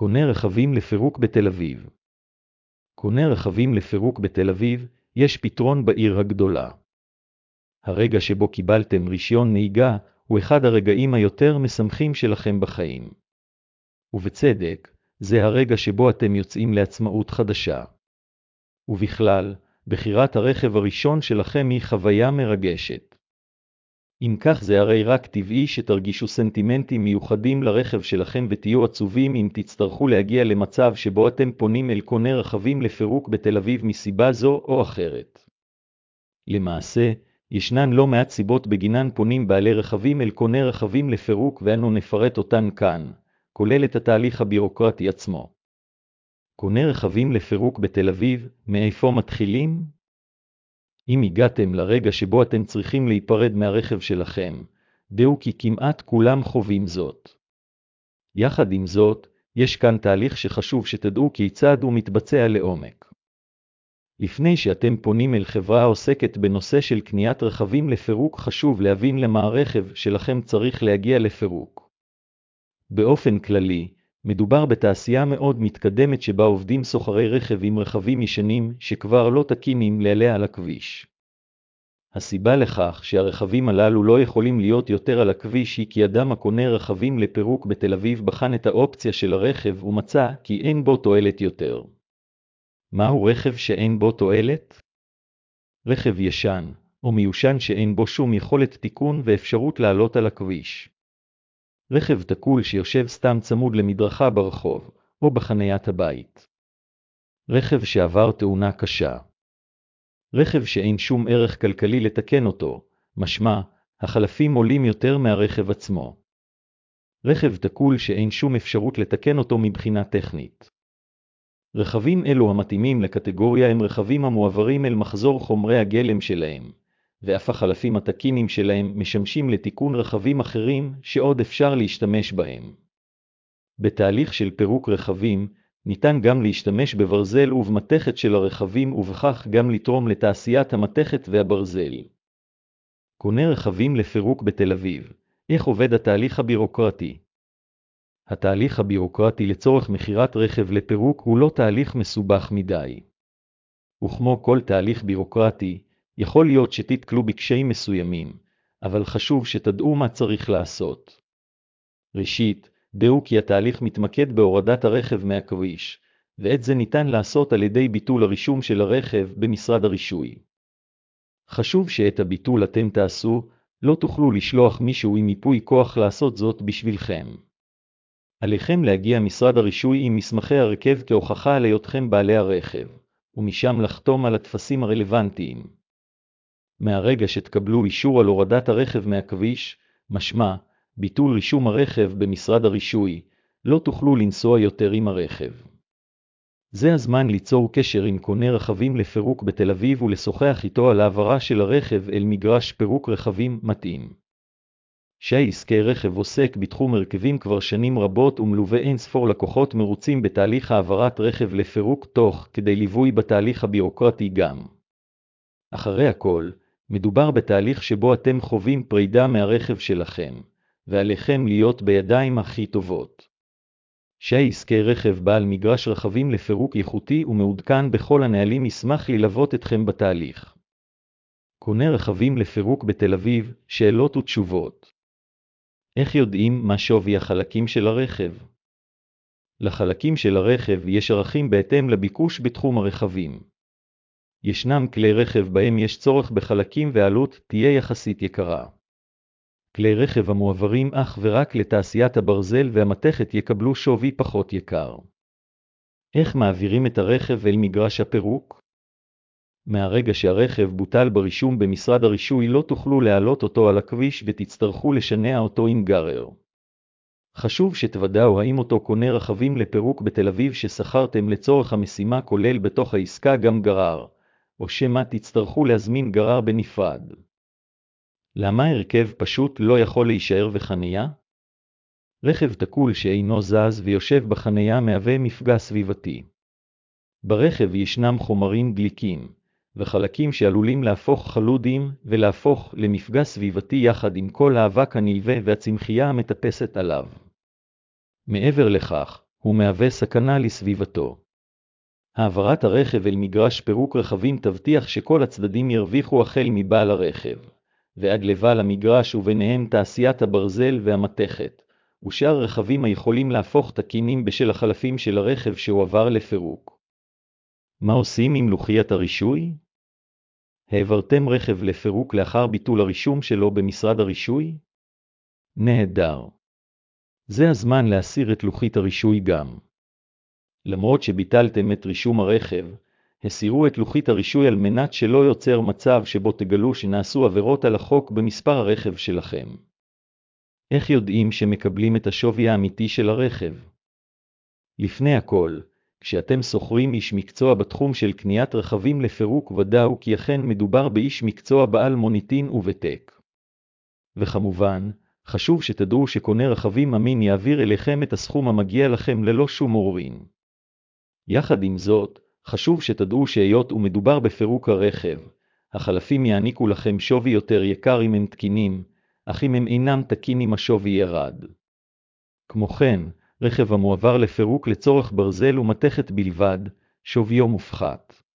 קונה רכבים לפירוק בתל אביב. קונה רכבים לפירוק בתל אביב, יש פתרון בעיר הגדולה. הרגע שבו קיבלתם רישיון נהיגה הוא אחד הרגעים היותר משמחים שלכם בחיים. ובצדק, זה הרגע שבו אתם יוצאים לעצמאות חדשה. ובכלל, בחירת הרכב הראשון שלכם היא חוויה מרגשת. אם כך זה הרי רק טבעי שתרגישו סנטימנטים מיוחדים לרכב שלכם ותהיו עצובים אם תצטרכו להגיע למצב שבו אתם פונים אל קונה רכבים לפירוק בתל אביב מסיבה זו או אחרת. למעשה, ישנן לא מעט סיבות בגינן פונים בעלי רכבים אל קונה רכבים לפירוק ואנו נפרט אותן כאן, כולל את התהליך הבירוקרטי עצמו. קונה רכבים לפירוק בתל אביב, מאיפה מתחילים? אם הגעתם לרגע שבו אתם צריכים להיפרד מהרכב שלכם, דעו כי כמעט כולם חווים זאת. יחד עם זאת, יש כאן תהליך שחשוב שתדעו כיצד הוא מתבצע לעומק. לפני שאתם פונים אל חברה העוסקת בנושא של קניית רכבים לפירוק חשוב להבין למה הרכב שלכם צריך להגיע לפירוק. באופן כללי, מדובר בתעשייה מאוד מתקדמת שבה עובדים סוחרי רכב עם רכבים ישנים שכבר לא תקינים לעלה על הכביש. הסיבה לכך שהרכבים הללו לא יכולים להיות יותר על הכביש היא כי אדם הקונה רכבים לפירוק בתל אביב בחן את האופציה של הרכב ומצא כי אין בו תועלת יותר. מהו רכב שאין בו תועלת? רכב ישן, או מיושן שאין בו שום יכולת תיקון ואפשרות לעלות על הכביש. רכב תקול שיושב סתם צמוד למדרכה ברחוב, או בחניית הבית. רכב שעבר תאונה קשה. רכב שאין שום ערך כלכלי לתקן אותו, משמע, החלפים עולים יותר מהרכב עצמו. רכב תקול שאין שום אפשרות לתקן אותו מבחינה טכנית. רכבים אלו המתאימים לקטגוריה הם רכבים המועברים אל מחזור חומרי הגלם שלהם, ואף החלפים התקינים שלהם משמשים לתיקון רכבים אחרים שעוד אפשר להשתמש בהם. בתהליך של פירוק רכבים, ניתן גם להשתמש בברזל ובמתכת של הרכבים ובכך גם לתרום לתעשיית המתכת והברזל. קונה רכבים לפירוק בתל אביב, איך עובד התהליך הבירוקרטי? התהליך הבירוקרטי לצורך מחירת רכב לפירוק הוא לא תהליך מסובך מדי. וכמו כל תהליך בירוקרטי, יכול להיות שתתקלו בקשיים מסוימים, אבל חשוב שתדעו מה צריך לעשות. ראשית, דעו כי התהליך מתמקד בהורדת הרכב מהכביש, ואת זה ניתן לעשות על ידי ביטול הרישום של הרכב במשרד הרישוי. חשוב שאת הביטול אתם תעשו, לא תוכלו לשלוח מישהו עם ייפוי כוח לעשות זאת בשבילכם. עליכם להגיע משרד הרישוי עם מסמכי הרכב כהוכחה על היותכם בעלי הרכב, ומשם לחתום על הטפסים הרלוונטיים. מהרגע שתקבלו אישור על הורדת הרכב מהכביש, משמע, ביטול רישום הרכב במשרד הרישוי, לא תוכלו לנסוע יותר עם הרכב. זה הזמן ליצור קשר עם קונה רכבים לפירוק בתל אביב ולשוחח איתו על העברה של הרכב אל מגרש פירוק רכבים מתאים. שי עסקי רכב עוסק בתחום הרכבים כבר שנים רבות ומלווה אין ספור לקוחות מרוצים בתהליך העברת רכב לפירוק תוך כדי ליווי בתהליך הבירוקרטי גם. אחרי הכל, מדובר בתהליך שבו אתם חווים פרידה מהרכב שלכם, ועליכם להיות בידיים הכי טובות. שי עסקי רכב בעל מגרש רכבים לפירוק איכותי ומעודכן בכל הנהלים ישמח ללוות אתכם בתהליך. קונה רכבים לפירוק בתל אביב, שאלות ותשובות. איך יודעים מה שווי החלקים של הרכב? לחלקים של הרכב יש ערכים בהתאם לביקוש בתחום הרכבים. ישנם כלי רכב בהם יש צורך בחלקים והעלות תהיה יחסית יקרה. כלי רכב המועברים אך ורק לתעשיית הברזל והמתכת יקבלו שווי פחות יקר. איך מעבירים את הרכב אל מגרש הפירוק? מהרגע שהרכב בוטל ברישום במשרד הרישוי לא תוכלו להעלות אותו על הכביש ותצטרכו לשנע אותו עם גרר. חשוב שתוודאו האם אותו קונה רכבים לפירוק בתל אביב ששכרתם לצורך המשימה כולל בתוך העסקה גם גרר, או שמא תצטרכו להזמין גרר בנפרד. למה הרכב פשוט לא יכול להישאר בחניה? רכב תקול שאינו זז ויושב בחניה מהווה מפגע סביבתי. ברכב ישנם חומרים דליקים, וחלקים שעלולים להפוך חלודים ולהפוך למפגע סביבתי יחד עם כל האבק הנלווה והצמחייה המטפסת עליו. מעבר לכך, הוא מהווה סכנה לסביבתו. העברת הרכב אל מגרש פירוק רכבים תבטיח שכל הצדדים ירוויחו החל מבעל הרכב, ועד לבעל המגרש וביניהם תעשיית הברזל והמתכת, ושאר רכבים היכולים להפוך תקינים בשל החלפים של הרכב שהועבר לפירוק. מה עושים עם לוחיית הרישוי? העברתם רכב לפירוק לאחר ביטול הרישום שלו במשרד הרישוי? נהדר. זה הזמן להסיר את לוחית הרישוי גם. למרות שביטלתם את רישום הרכב, הסירו את לוחית הרישוי על מנת שלא יוצר מצב שבו תגלו שנעשו עבירות על החוק במספר הרכב שלכם. איך יודעים שמקבלים את השווי האמיתי של הרכב? לפני הכל, כשאתם שוכרים איש מקצוע בתחום של קניית רכבים לפירוק ודאו כי אכן מדובר באיש מקצוע בעל מוניטין ובתק. וכמובן, חשוב שתדעו שקונה רכבים אמין יעביר אליכם את הסכום המגיע לכם ללא שום עוררין. יחד עם זאת, חשוב שתדעו שהיות ומדובר בפירוק הרכב, החלפים יעניקו לכם שווי יותר יקר אם הם תקינים, אך אם הם אינם תקינים השווי ירד. כמו כן, רכב המועבר לפירוק לצורך ברזל ומתכת בלבד, שוויו מופחת.